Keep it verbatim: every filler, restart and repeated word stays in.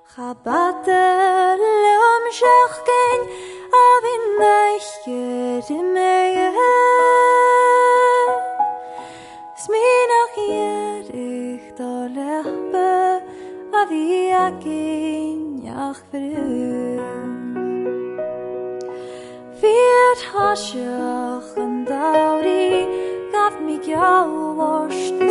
Chabatel leom shachkein avin neichget imeye Sminach yerich dolechbe avi akin yach vrum Viert hashach and dauri gaf mig jau washt